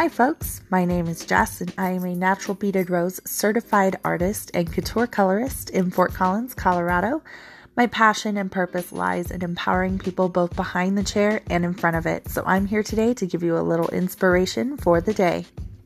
Hi folks, my name is Jess and I am a Natural Beaded Rose certified artist and couture colorist in Fort Collins, Colorado. My passion and purpose lies in empowering people both behind the chair and in front of it. So I'm here today to give you a little inspiration for the day.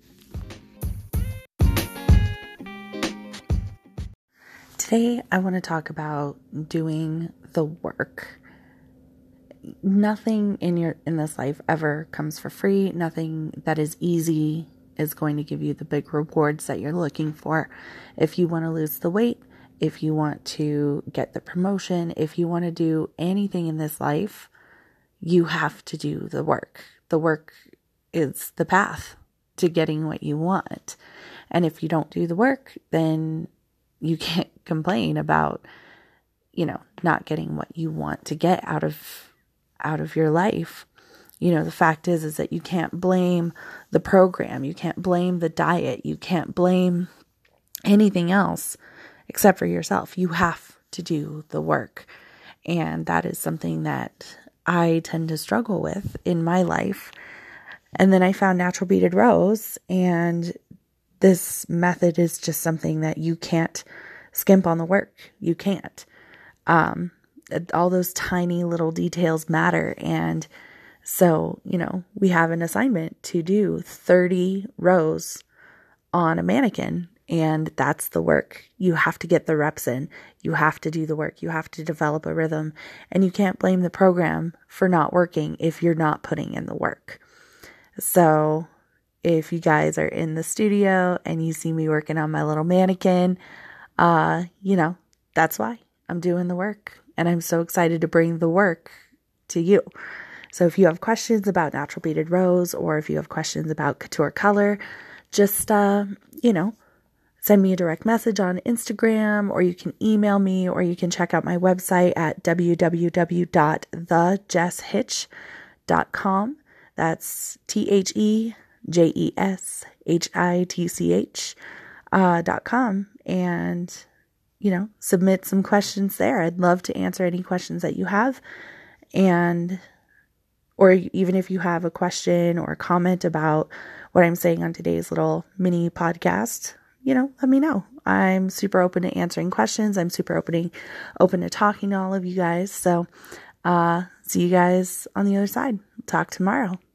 Today I want to talk about doing the work. Nothing in this life ever comes for free. Nothing that is easy is going to give you the big rewards that you're looking for. If you want to lose the weight, if you want to get the promotion, if you want to do anything in this life, you have to do the work. The work is the path to getting what you want. And if you don't do the work, then you can't complain about, not getting what you want to get out of your life. The fact is that you can't blame the program. You can't blame the diet. You can't blame anything else except for yourself. You have to do the work. And that is something that I tend to struggle with in my life. And then I found Natural Beaded Rose, and this method is just something that you can't skimp on the work. You can't. All those tiny little details matter. And so, we have an assignment to do 30 rows on a mannequin, and that's the work. You have to get the reps in. You have to do the work. You have to develop a rhythm, and you can't blame the program for not working if you're not putting in the work. So if you guys are in the studio and you see me working on my little mannequin, that's why I'm doing the work. And I'm so excited to bring the work to you. So if you have questions about Natural Beaded Rose, or if you have questions about couture color, just, send me a direct message on Instagram, or you can email me, or you can check out my website at www.thejeshitch.com. That's THEJESHITCH.com. And submit some questions there. I'd love to answer any questions that you have. Or even if you have a question or a comment about what I'm saying on today's little mini podcast, let me know. I'm super open to answering questions. I'm super open to talking to all of you guys. So, see you guys on the other side. Talk tomorrow.